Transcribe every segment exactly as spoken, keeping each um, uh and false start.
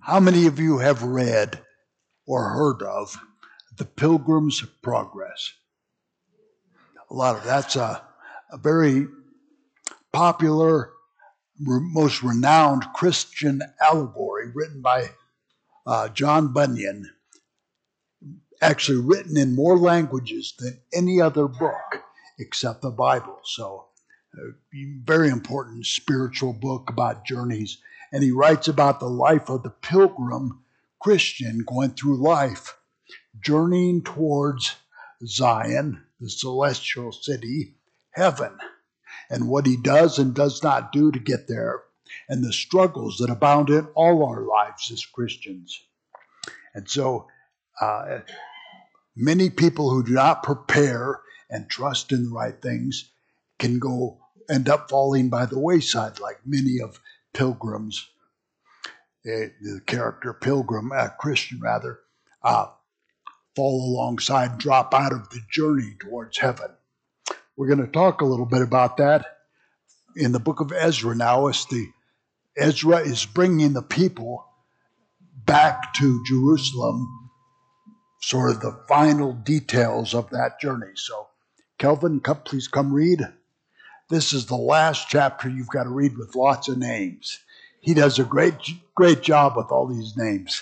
How many of you have read or heard of The Pilgrim's Progress? A lot of that's a, a very popular, most renowned Christian allegory written by uh, John Bunyan, actually written in more languages than any other book except the Bible. So, uh, very important spiritual book about journeys. And he writes about the life of the pilgrim Christian going through life, journeying towards Zion, the celestial city, heaven, and what he does and does not do to get there, and the struggles that abound in all our lives as Christians. And so, uh, many people who do not prepare and trust in the right things can go end up falling by the wayside, like many of Pilgrim's, uh, the character Pilgrim, uh, Christian rather, uh, fall alongside, drop out of the journey towards heaven. We're going to talk a little bit about that in the book of Ezra now, as the Ezra is bringing the people back to Jerusalem, sort of the final details of that journey. So, Kelvin, come, please come read. This is the last chapter you've got to read with lots of names. He does a great, great job with all these names.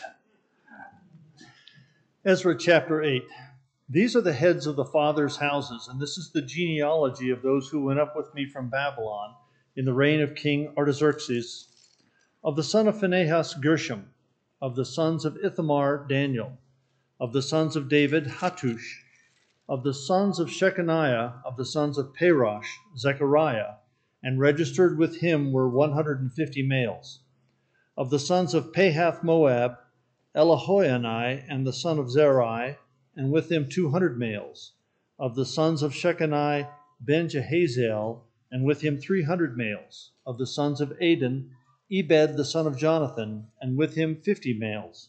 Ezra chapter eight. These are the heads of the fathers' houses, and this is the genealogy of those who went up with me from Babylon in the reign of King Artaxerxes. Of the son of Phinehas, Gershom. Of the sons of Ithamar, Daniel. Of the sons of David, Hattush. Of the sons of Shechaniah, of the sons of Parosh, Zechariah, and registered with him were one hundred fifty males. Of the sons of Pahath Moab, Elihoenai, and the son of Zerai, and with him two hundred males. Of the sons of Shechaniah, Ben Jehaziel, and with him three hundred males. Of the sons of Adin, Ebed the son of Jonathan, and with him fifty males.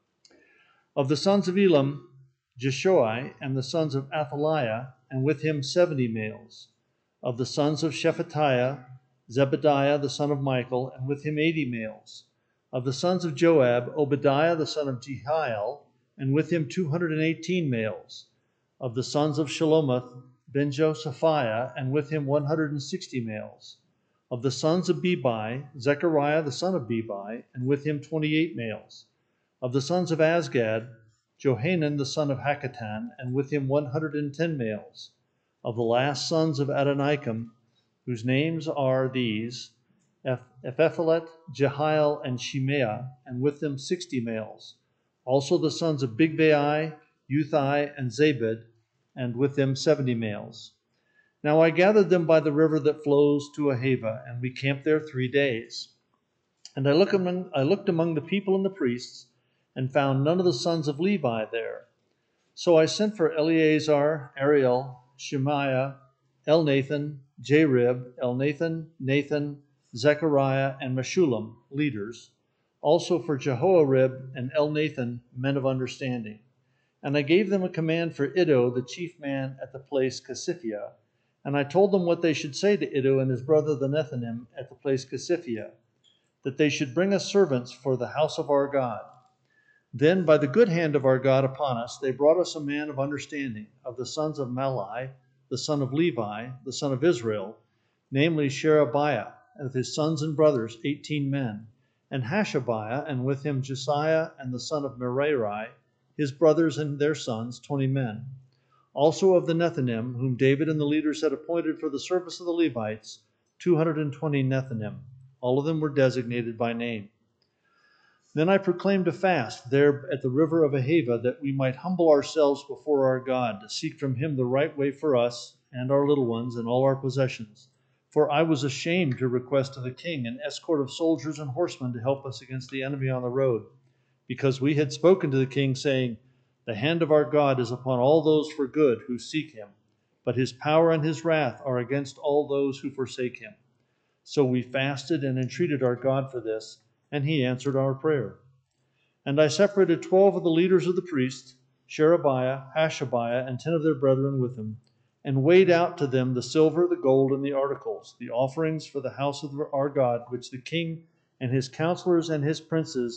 Of the sons of Elam, Jeshoai, and the sons of Athaliah, and with him seventy males. Of the sons of Shephatiah, Zebediah the son of Michael, and with him eighty males. Of the sons of Joab, Obadiah the son of Jehiel, and with him two hundred eighteen males. Of the sons of Shelomoth, Ben-Josaphiah, and with him one hundred sixty males. Of the sons of Bebai, Zechariah the son of Bebai, and with him twenty-eight males. Of the sons of Azgad, Johanan the son of Hakatan, and with him one hundred ten males. Of the last sons of Adonikam, whose names are these, Ephephalet, Jehiel, and Shemaiah, and with them sixty males. Also the sons of Bigvai, Uthai, and Zabed, and with them seventy males. Now I gathered them by the river that flows to Ahava, and we camped there three days. And I looked among, I looked among the people and the priests, and found none of the sons of Levi there. So I sent for Eleazar, Ariel, Shemaiah, Elnathan, Jarib, Elnathan, Nathan, Zechariah, and Meshullam, leaders, also for Jehoiarib and Elnathan, men of understanding. And I gave them a command for Iddo, the chief man at the place Casiphia, and I told them what they should say to Iddo and his brother the Nethanim at the place Casiphia, that they should bring us servants for the house of our God. Then, by the good hand of our God upon us, they brought us a man of understanding, of the sons of Malai, the son of Levi, the son of Israel, namely Sherebiah, with his sons and brothers, eighteen men, and Hashabiah, and with him Josiah, and the son of Merari, his brothers and their sons, twenty men. Also of the Nethanim, whom David and the leaders had appointed for the service of the Levites, two hundred twenty Nethanim. All of them were designated by name. Then I proclaimed a fast there at the river of Ahava, that we might humble ourselves before our God, to seek from him the right way for us and our little ones and all our possessions. For I was ashamed to request of the king an escort of soldiers and horsemen to help us against the enemy on the road, because we had spoken to the king, saying, the hand of our God is upon all those for good who seek him, but his power and his wrath are against all those who forsake him. So we fasted and entreated our God for this, and he answered our prayer. And I separated twelve of the leaders of the priests, Sherebiah, Hashabiah, and ten of their brethren with them, and weighed out to them the silver, the gold, and the articles, the offerings for the house of our God, which the king and his counselors and his princes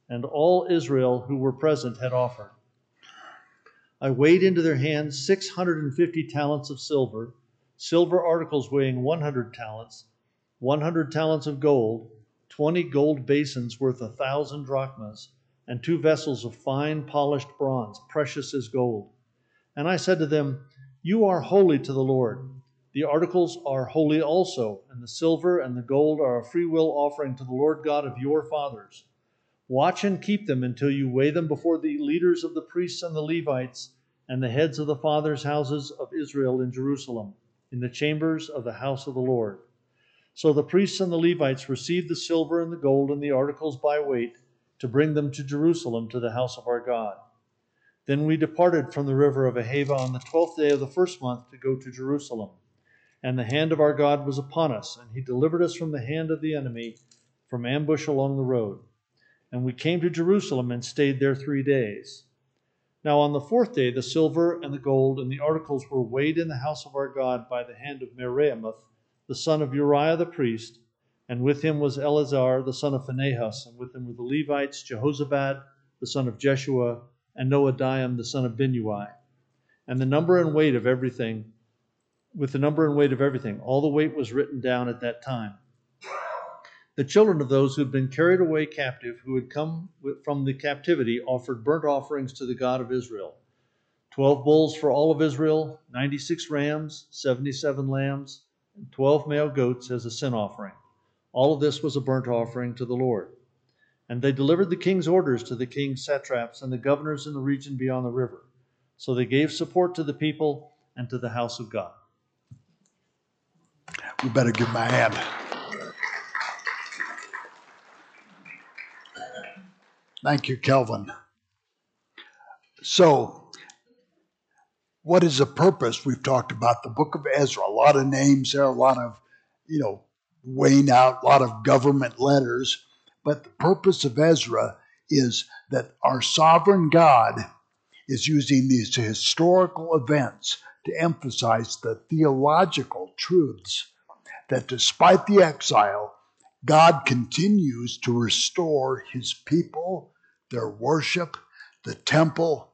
and all Israel who were present had offered. I weighed into their hands six hundred fifty talents of silver, silver articles weighing one hundred talents, one hundred talents of gold, twenty gold basins worth a thousand drachmas, and two vessels of fine polished bronze, precious as gold. And I said to them, You are holy to the Lord. The articles are holy also, and the silver and the gold are a freewill offering to the Lord God of your fathers. Watch and keep them until you weigh them before the leaders of the priests and the Levites and the heads of the fathers' houses of Israel in Jerusalem, in the chambers of the house of the Lord. So the priests and the Levites received the silver and the gold and the articles by weight to bring them to Jerusalem to the house of our God. Then we departed from the river of Ahava on the twelfth day of the first month to go to Jerusalem. And the hand of our God was upon us, and he delivered us from the hand of the enemy, from ambush along the road. And we came to Jerusalem and stayed there three days. Now on the fourth day the silver and the gold and the articles were weighed in the house of our God by the hand of Meraioth, the son of Uriah the priest, and with him was Eleazar the son of Phinehas, and with him were the Levites, Jehozabad the son of Jeshua, and Noadiah the son of Binnui. And the number and weight of everything, with the number and weight of everything, all the weight was written down at that time. The children of those who had been carried away captive, who had come from the captivity, offered burnt offerings to the God of Israel. Twelve bulls for all of Israel, ninety-six rams, seventy-seven lambs, and twelve male goats as a sin offering. All of this was a burnt offering to the Lord. And they delivered the king's orders to the king's satraps and the governors in the region beyond the river. So they gave support to the people and to the house of God. We better give him a hand. Thank you, Kelvin. So, what is the purpose? We've talked about the book of Ezra. A lot of names there, a lot of, you know, weighing out, a lot of government letters. But the purpose of Ezra is that our sovereign God is using these historical events to emphasize the theological truths that despite the exile, God continues to restore his people, their worship, the temple,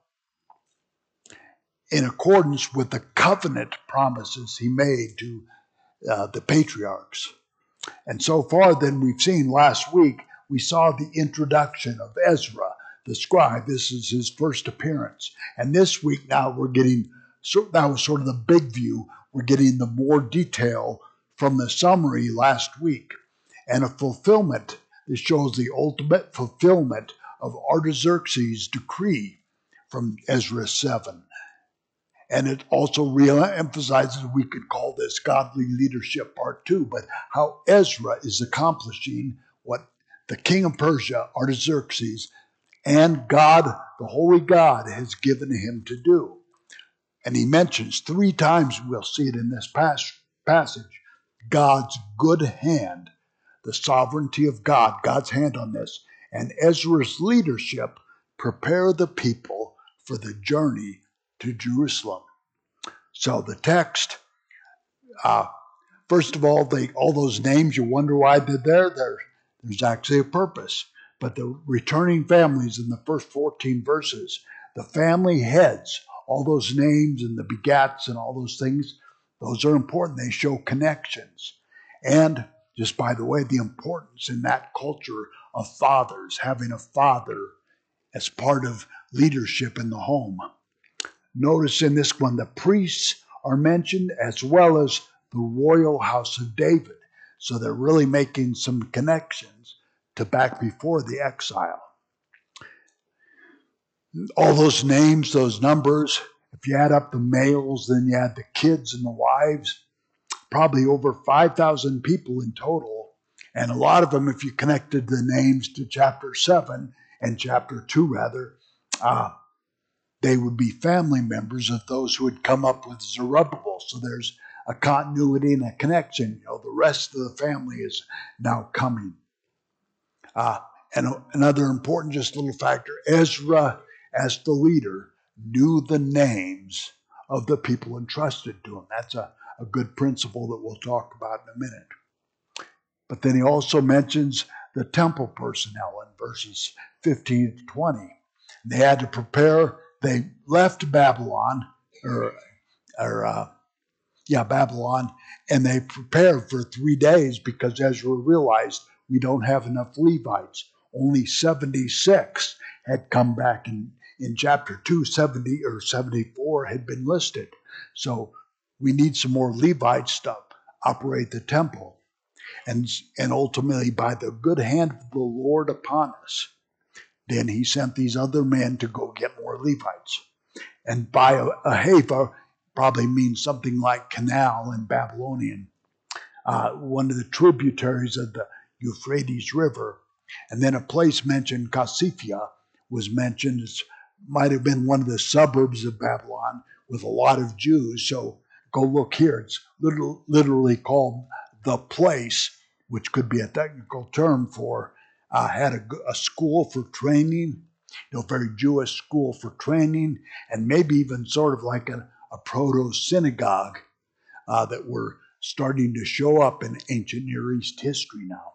in accordance with the covenant promises he made to uh, the patriarchs. And so far, then, we've seen last week, we saw the introduction of Ezra, the scribe. This is his first appearance. And this week now we're getting, so that was sort of the big view, we're getting the more detail from the summary last week. And a fulfillment that shows the ultimate fulfillment of Artaxerxes' decree from Ezra seven. And it also re-emphasizes, we could call this godly leadership part two, but how Ezra is accomplishing what the king of Persia, Artaxerxes, and God, the holy God, has given him to do. And he mentions three times, we'll see it in this pas- passage, God's good hand, the sovereignty of God, God's hand on this, and Ezra's leadership prepare the people for the journey to Jerusalem. So the text, uh, first of all, they, all those names, you wonder why they're there. There, there's actually a purpose. But the returning families in the first fourteen verses, the family heads, all those names and the begats and all those things, those are important. They show connections. And just by the way, the importance in that culture of fathers, having a father as part of leadership in the home. Notice in this one, the priests are mentioned as well as the royal house of David. So they're really making some connections to back before the exile. All those names, those numbers, if you add up the males, then you add the kids and the wives, probably over five thousand people in total. And a lot of them, if you connected the names to chapter seven and chapter two, rather, uh, they would be family members of those who had come up with Zerubbabel. So there's a continuity and a connection. You know, the rest of the family is now coming. Uh, and another important just little factor, Ezra, as the leader, knew the names of the people entrusted to him. That's a, a good principle that we'll talk about in a minute. But then he also mentions the temple personnel in verses fifteen to twenty. They had to prepare. They left Babylon, or, or uh, yeah, Babylon, and they prepared for three days because Ezra realized we don't have enough Levites. Only seventy-six had come back in, in chapter two, seventy or seventy-four had been listed. So we need some more Levites to operate the temple. And, and ultimately, by the good hand of the Lord upon us, then he sent these other men to go get more Levites. And by a, a Ahava probably means something like canal in Babylonian, uh, one of the tributaries of the Euphrates River. And then a place mentioned, Kasifia, was mentioned. It might have been one of the suburbs of Babylon with a lot of Jews. So go look here. It's literally, literally called the place, which could be a technical term for uh, had a, a school for training, you know, very Jewish school for training, and maybe even sort of like a, a proto-synagogue uh, that were starting to show up in ancient Near East history now.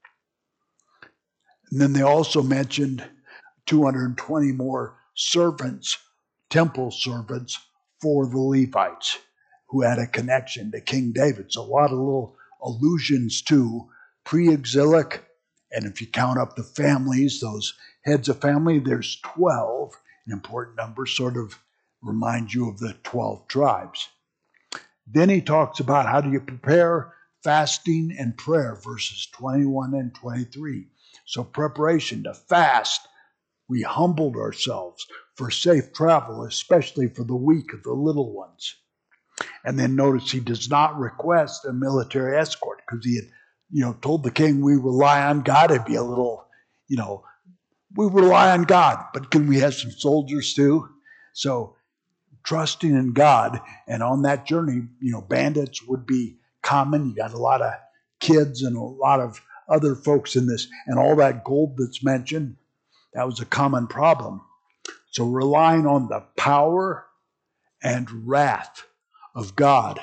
And then they also mentioned two hundred twenty more servants, temple servants for the Levites who had a connection to King David. So a lot of little allusions to pre-exilic, and if you count up the families, those heads of family, there's twelve, an important number, sort of reminds you of the twelve tribes. Then he talks about how do you prepare fasting and prayer, verses twenty-one and twenty-three. So preparation to fast, we humbled ourselves for safe travel, especially for the weak, the little ones. And then notice he does not request a military escort because he had, you know, told the king we rely on God. It'd be a little, you know, we rely on God, but can we have some soldiers too? So trusting in God, and on that journey, you know, bandits would be common. You got a lot of kids and a lot of other folks in this, and all that gold that's mentioned, that was a common problem. So relying on the power and wrath of God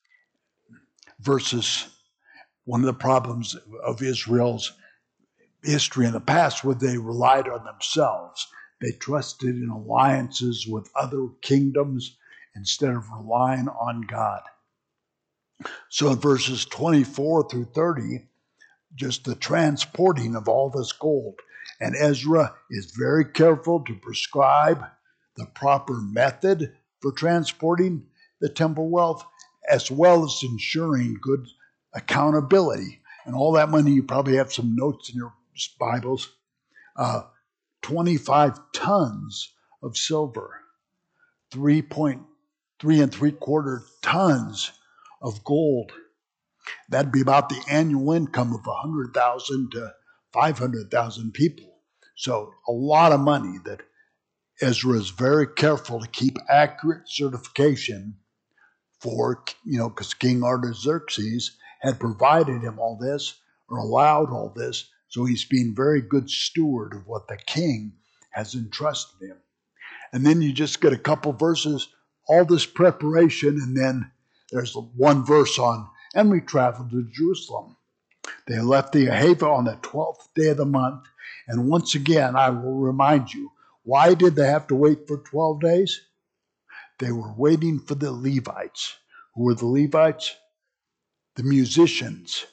versus one of the problems of Israel's history in the past where they relied on themselves. They trusted in alliances with other kingdoms instead of relying on God. So in verses twenty-four through thirty, just the transporting of all this gold. And Ezra is very careful to prescribe the proper method for transporting the temple wealth, as well as ensuring good accountability. And all that money, you probably have some notes in your Bibles. Uh, twenty-five tons of silver, three point three and three quarter tons of gold. That'd be about the annual income of one hundred thousand to five hundred thousand people. So a lot of money that Ezra is very careful to keep accurate certification for, you know, because King Artaxerxes had provided him all this or allowed all this. So he's being very good steward of what the king has entrusted him. And then you just get a couple verses, all this preparation, and then there's one verse on, and we traveled to Jerusalem. They left the Ahava on the twelfth day of the month. And once again, I will remind you, why did they have to wait for twelve days? They were waiting for the Levites. Who were the Levites? The musicians.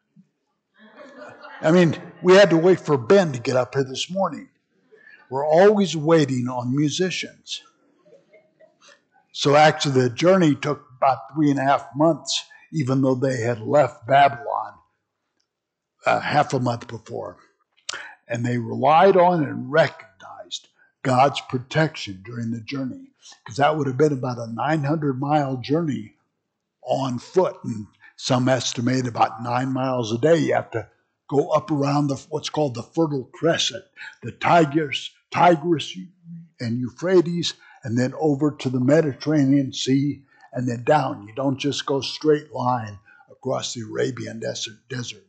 I mean, we had to wait for Ben to get up here this morning. We're always waiting on musicians. So actually the journey took about three and a half months, even though they had left Babylon uh, half a month before. And they relied on and recognized God's protection during the journey, because that would have been about a nine hundred mile journey on foot, and some estimate about nine miles a day. You have to go up around the what's called the Fertile Crescent, the Tigris, Tigris and Euphrates, and then over to the Mediterranean Sea, and then down. You don't just go straight line across the Arabian desert.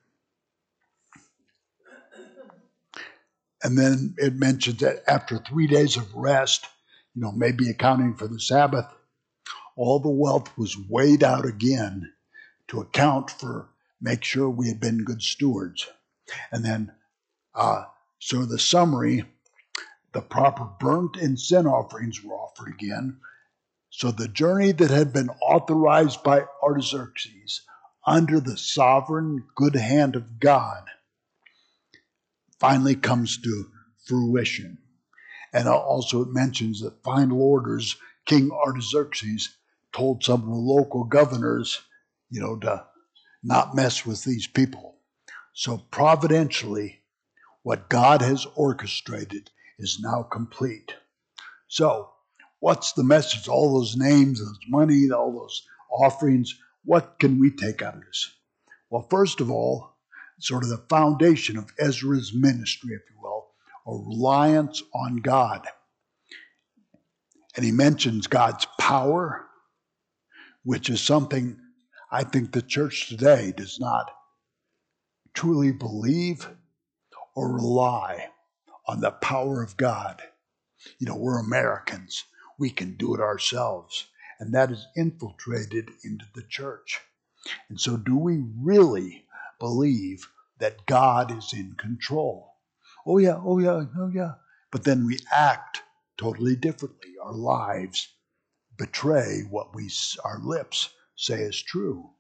And then it mentions that after three days of rest, you know, maybe accounting for the Sabbath, all the wealth was weighed out again to account for, make sure we had been good stewards. And then uh, So the summary, the proper burnt and sin offerings were offered again. So the journey that had been authorized by Artaxerxes under the sovereign good hand of God finally comes to fruition. And also it mentions that final orders, King Artaxerxes told some of the local governors, you know, to not mess with these people. So providentially, what God has orchestrated is now complete. So what's the message? All those names, those money, all those offerings, what can we take out of this? Well, first of all, sort of the foundation of Ezra's ministry, if you will, a reliance on God. And he mentions God's power, which is something I think the church today does not truly believe or rely on the power of God. You know, we're Americans. We can do it ourselves. And that is infiltrated into the church. And so do we really believe that God is in control? Oh yeah, oh yeah, oh yeah. But then we act totally differently. Our lives betray what we, our lips say is true.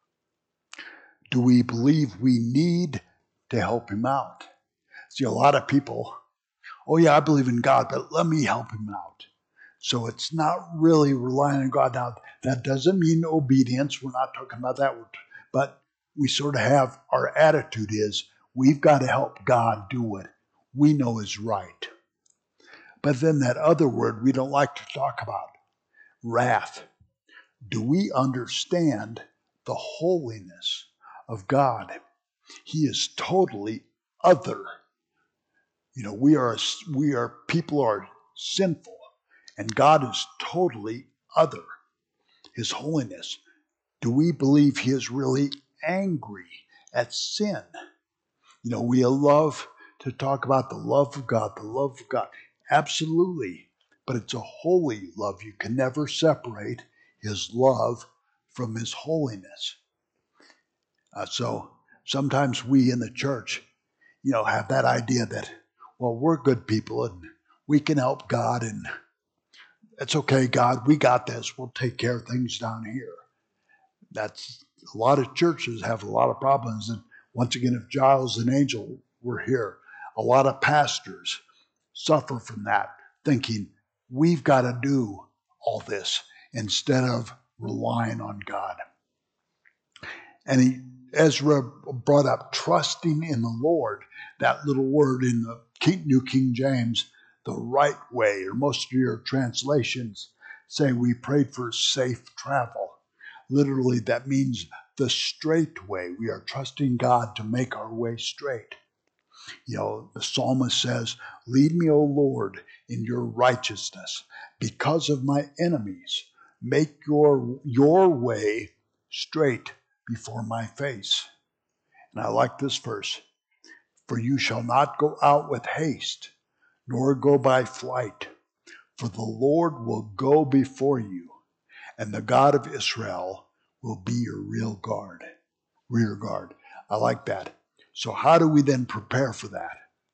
Do we believe we need to help him out? See, a lot of people, oh yeah, I believe in God, but let me help him out. So it's not really relying on God. Now, that doesn't mean obedience. We're not talking about that. But we sort of have, our attitude is, we've got to help God do what we know is right. But then that other word we don't like to talk about, wrath. Do we understand the holiness of God? He is totally other. You know, we are, we are, people are sinful. And God is totally other, his holiness. Do we believe he is really angry at sin? You know, we love to talk about the love of God, the love of God. Absolutely. But it's a holy love. You can never separate his love from his holiness. Uh, so sometimes we in the church, you know, have that idea that, well, we're good people and we can help God and it's okay, God, we got this. We'll take care of things down here. That's a lot of churches have a lot of problems. And once again, if Giles and Angel were here, a lot of pastors suffer from that, thinking we've got to do all this instead of relying on God. And he, Ezra brought up trusting in the Lord, that little word in the King, New King James, the right way, or most of your translations say we prayed for safe travel. Literally, that means the straight way. We are trusting God to make our way straight. You know, the psalmist says, lead me, O Lord, in your righteousness because of my enemies. Make your, your way straight before my face. And I like this verse. For you shall not go out with haste, nor go by flight, for the Lord will go before you, and the God of Israel will be your real guard, rear guard. I like that. So how do we then prepare for that?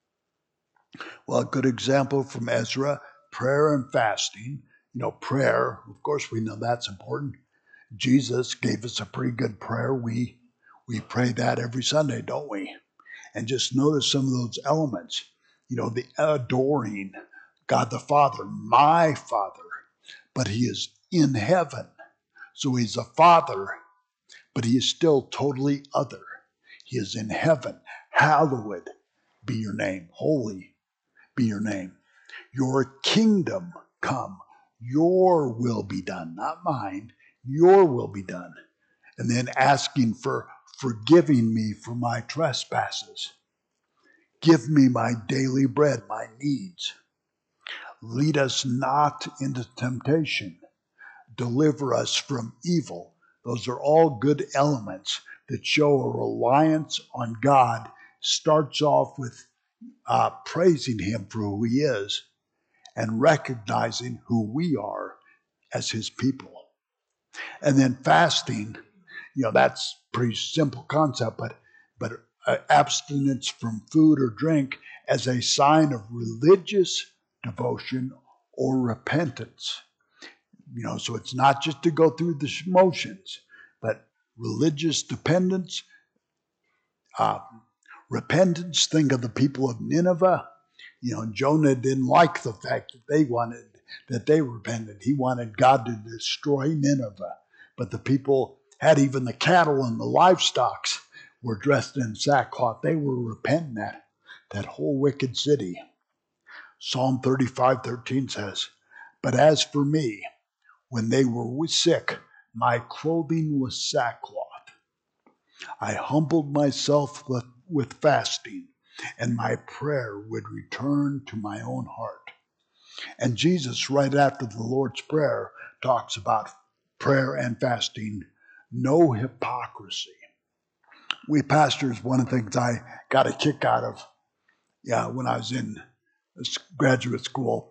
Well, a good example from Ezra, prayer and fasting. You know, prayer, of course, we know that's important. Jesus gave us a pretty good prayer. We we pray that every Sunday, don't we? And just notice some of those elements. You know, the adoring God the Father, my Father, but he is in heaven. So he's a father, but he is still totally other. He is in heaven. Hallowed be your name. Holy be your name. Your kingdom come. Your will be done, not mine. Your will be done. And then asking for forgiving me for my trespasses. Give me my daily bread, my needs. Lead us not into temptation. Deliver us from evil. Those are all good elements that show a reliance on God. Starts off with uh, praising him for who he is and recognizing who we are as his people. And then fasting, you know, that's a pretty simple concept, but but uh, abstinence from food or drink as a sign of religious devotion or repentance. You know, so it's not just to go through the motions, but religious dependence, uh, repentance. Think of the people of Nineveh. You know, Jonah didn't like the fact that they wanted, that they repented. He wanted God to destroy Nineveh. But the people had, even the cattle and the livestock were dressed in sackcloth. They were repenting that, that whole wicked city. Psalm thirty-five thirteen says, "But as for me, when they were sick, my clothing was sackcloth. I humbled myself with, with fasting, and my prayer would return to my own heart." And Jesus, right after the Lord's Prayer, talks about prayer and fasting, no hypocrisy. We pastors, one of the things I got a kick out of, yeah, when I was in graduate school,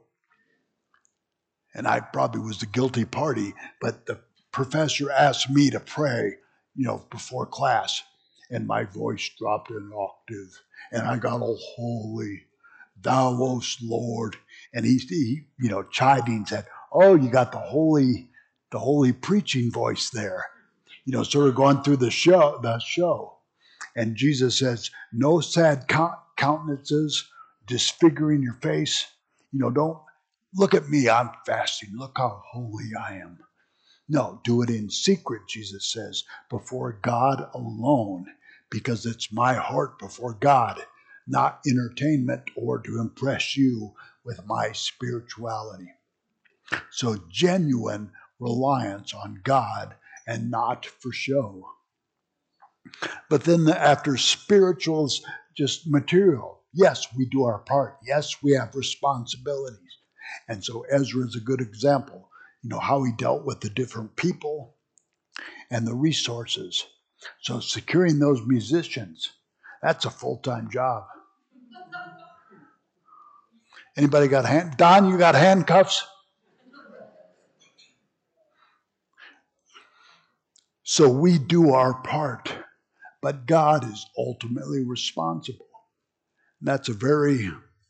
and I probably was the guilty party, but the professor asked me to pray, you know, before class, and my voice dropped an octave, and I got all holy, thou, O Lord, and he, he, you know, chiding said, "Oh, you got the holy, the holy preaching voice there," you know, sort of going through the show, the show, and Jesus says, "No sad countenances, disfiguring your face, you know, don't." Look at me, I'm fasting. Look how holy I am. No, do it in secret, Jesus says, before God alone, because it's my heart before God, not entertainment or to impress you with my spirituality. So genuine reliance on God and not for show. But then after spirituals, just material. Yes, we do our part. Yes, we have responsibilities. And so Ezra is a good example, you know, how he dealt with the different people and the resources. So securing those musicians, that's a full-time job. Anybody got hand? Don, you got handcuffs? So we do our part, but God is ultimately responsible. And that's a very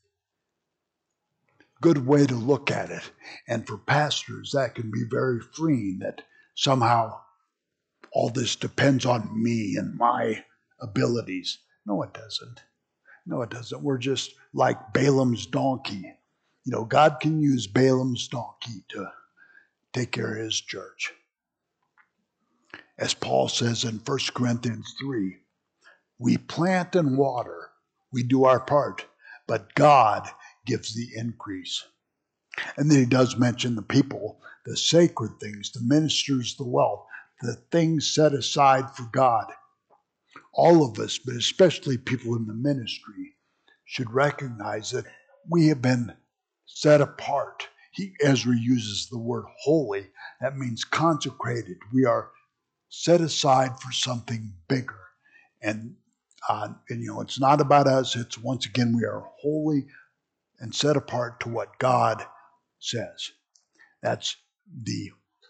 good way to look at it. And for pastors, that can be very freeing, that somehow all this depends on me and my abilities. No, it doesn't. No, it doesn't. We're just like Balaam's donkey. You know, God can use Balaam's donkey to take care of his church. As Paul says in First Corinthians three, we plant and water, we do our part, but God gives the increase. And then he does mention the people, the sacred things, the ministers, the wealth, the things set aside for God. All of us, but especially people in the ministry, should recognize that we have been set apart. He, Ezra uses the word holy. That means consecrated. We are set aside for something bigger. And, uh, and you know, it's not about us. It's, once again, we are holy and set apart to what God says. That's the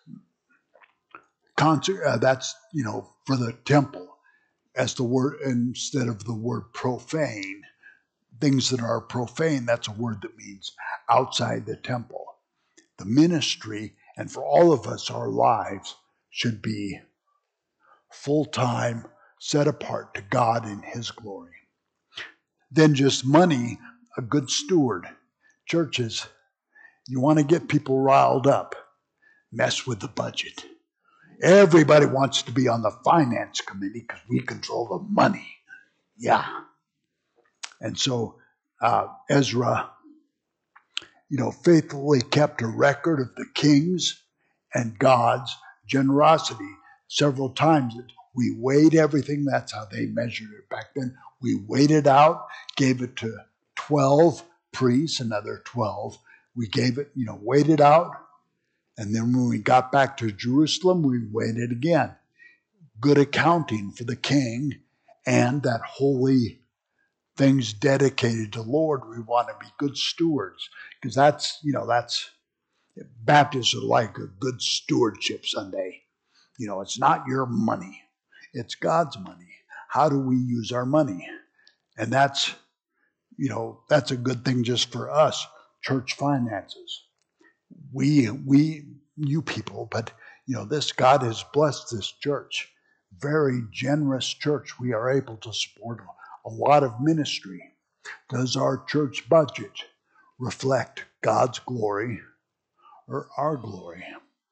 concert. Uh, that's, you know, for the temple, as the word, instead of the word profane. Things that are profane, that's a word that means outside the temple. The ministry, and for all of us, our lives should be full-time, set apart to God in His glory. Then just money, a good steward. Churches, you want to get people riled up, mess with the budget. Everybody wants to be on the finance committee because we control the money. Yeah. And so uh, Ezra, you know, faithfully kept a record of the king's and God's generosity. Several times we weighed everything. That's how they measured it back then. We weighed it out, gave it to twelve priests, another twelve. We gave it, you know, weighed it out. And then when we got back to Jerusalem, we weighed it again. Good accounting for the king and that holy things dedicated to the Lord. We want to be good stewards, because that's, you know, that's, Baptists are like a good stewardship Sunday. You know, it's not your money, it's God's money. How do we use our money? And that's, you know, that's a good thing just for us, church finances. We, we, you people, but, you know, this, God has blessed this church. Very generous church. We are able to support a lot of ministry. Does our church budget reflect God's glory or our glory?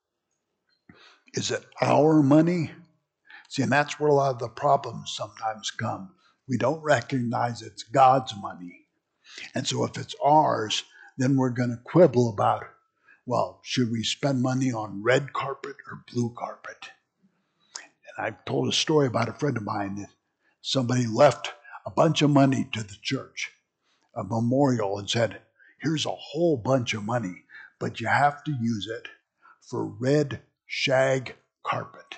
Is it our money? See, and that's where a lot of the problems sometimes come. We don't recognize it's God's money. And so if it's ours, then we're going to quibble about, well, should we spend money on red carpet or blue carpet? And I've told a story about a friend of mine that somebody left a bunch of money to the church, a memorial, and said, here's a whole bunch of money, but you have to use it for red shag carpet.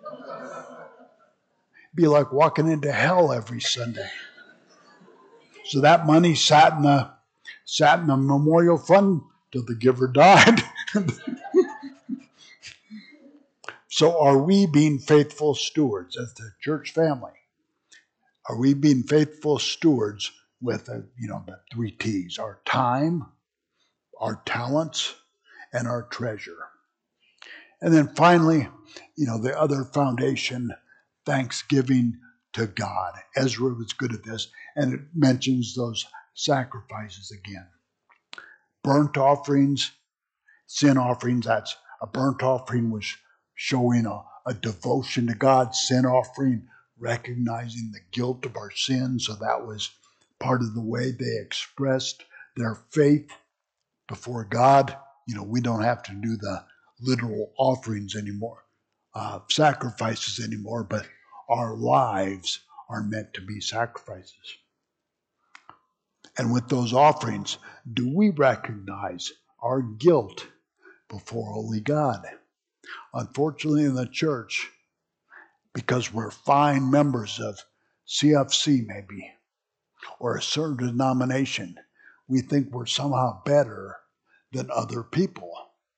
Be like walking into hell every Sunday. So that money sat in the sat in the memorial fund till the giver died. So are we being faithful stewards as the church family? Are we being faithful stewards with, a, you know, the three T's, our time, our talents, and our treasure? And then finally, you know, the other foundation, thanksgiving to God. Ezra was good at this, and it mentions those sacrifices again. Burnt offerings, sin offerings, that's a burnt offering was showing a, a devotion to God. Sin offering, recognizing the guilt of our sins. So that was part of the way they expressed their faith before God. You know, we don't have to do the literal offerings anymore, uh, sacrifices anymore, but our lives are meant to be sacrifices. And with those offerings, do we recognize our guilt before holy God? Unfortunately, in the church, because we're fine members of C F C maybe, or a certain denomination, we think we're somehow better than other people.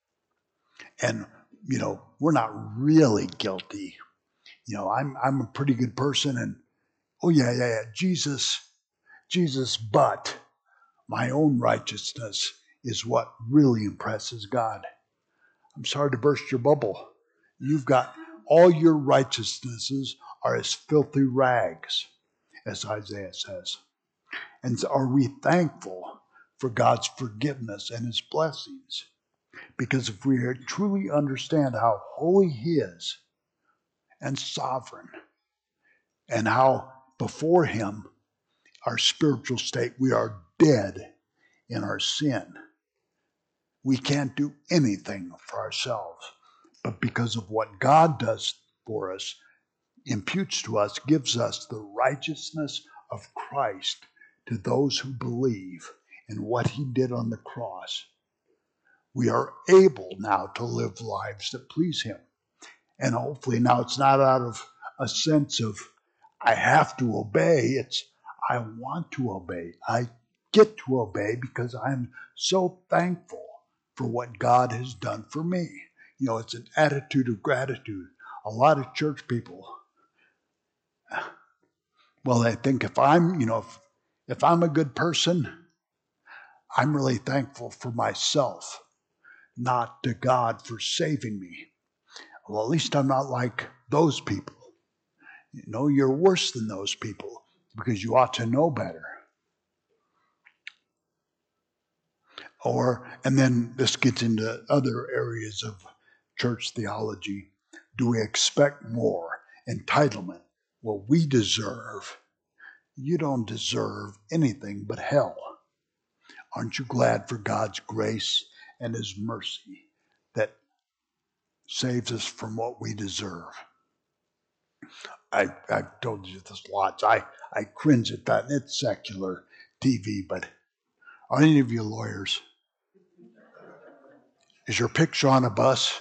And, you know, we're not really guilty. You know, I'm I'm a pretty good person, and oh yeah, yeah, yeah, Jesus, Jesus, but my own righteousness is what really impresses God. I'm sorry to burst your bubble. You've got all your righteousnesses are as filthy rags, as Isaiah says. And so are we thankful for God's forgiveness and his blessings? Because if we truly understand how holy he is and sovereign, and how before him, our spiritual state, we are dead in our sin. We can't do anything for ourselves, but because of what God does for us, imputes to us, gives us the righteousness of Christ to those who believe in what he did on the cross. We are able now to live lives that please him. And hopefully now it's not out of a sense of, I have to obey. It's, I want to obey. I get to obey because I'm so thankful for what God has done for me. You know, it's an attitude of gratitude. A lot of church people, well, they think if I'm, you know, if, if I'm a good person, I'm really thankful for myself, not to God for saving me. Well, at least I'm not like those people. You know, you're worse than those people because you ought to know better. Or, and then this gets into other areas of church theology. Do we expect more? Entitlement. Well, we deserve. You don't deserve anything but hell. Aren't you glad for God's grace and his mercy that saves us from what we deserve? I, I've told you this lots. I, I cringe at that. It's secular T V, but are any of you lawyers? Is your picture on a bus?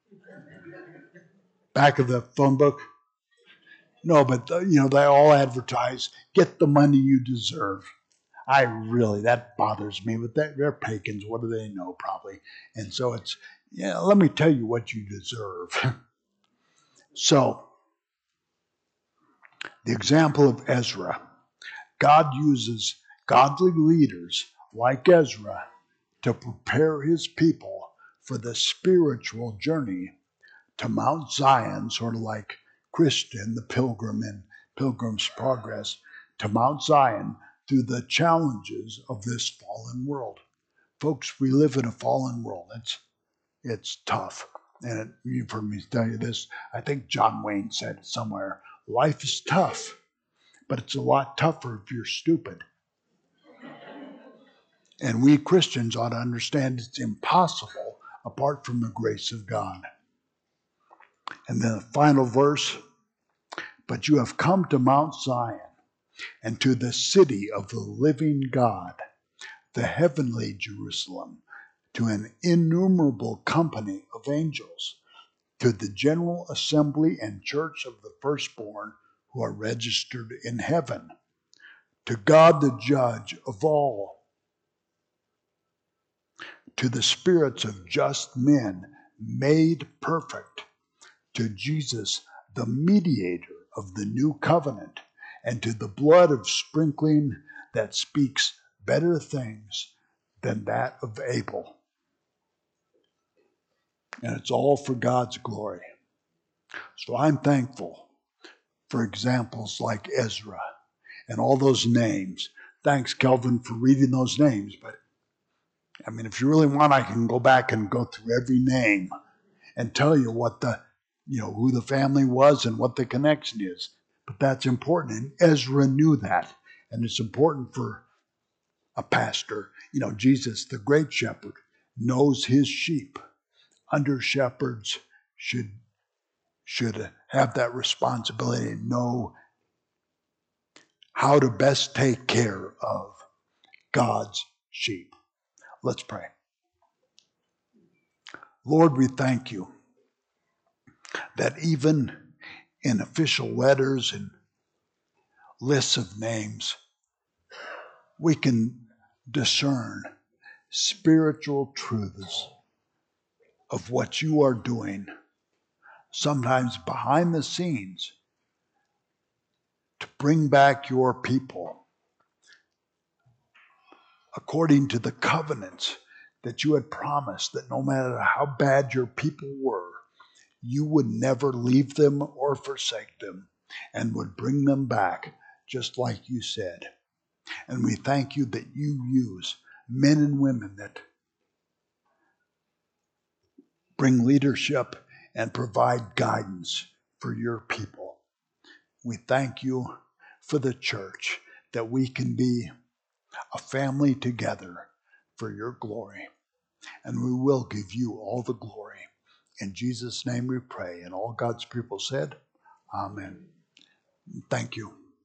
Back of the phone book? No, but uh, you know, they all advertise, get the money you deserve. I really, that bothers me, but that, they're pagans. What do they know, probably? And so it's, yeah, let me tell you what you deserve. So, the example of Ezra, God uses godly leaders like Ezra to prepare his people for the spiritual journey to Mount Zion, sort of like Christian, the pilgrim in Pilgrim's Progress, to Mount Zion through the challenges of this fallen world. Folks, we live in a fallen world. It's it's tough. And it, you've heard me tell you this. I think John Wayne said it somewhere. Life is tough, but it's a lot tougher if you're stupid. And we Christians ought to understand it's impossible apart from the grace of God. And then the final verse, but you have come to Mount Zion and to the city of the living God, the heavenly Jerusalem, to an innumerable company of angels, to the general assembly and church of the firstborn who are registered in heaven, to God the judge of all, to the spirits of just men made perfect, to Jesus, the mediator of the new covenant, and to the blood of sprinkling that speaks better things than that of Abel. And it's all for God's glory. So I'm thankful for examples like Ezra and all those names. Thanks, Kelvin, for reading those names. But I mean, if you really want, I can go back and go through every name and tell you what the, you know, who the family was and what the connection is. But that's important. And Ezra knew that. And it's important for a pastor. You know, Jesus, the great shepherd, knows his sheep. Under shepherds should, should have that responsibility and know how to best take care of God's sheep. Let's pray. Lord, we thank you that even in official letters and lists of names, we can discern spiritual truths of what you are doing, sometimes behind the scenes, to bring back your people according to the covenants that you had promised, that no matter how bad your people were, you would never leave them or forsake them and would bring them back just like you said. And we thank you that you use men and women that bring leadership and provide guidance for your people. We thank you for the church, that we can be a family together for your glory. And we will give you all the glory. In Jesus' name we pray. And all God's people said, Amen. Thank you.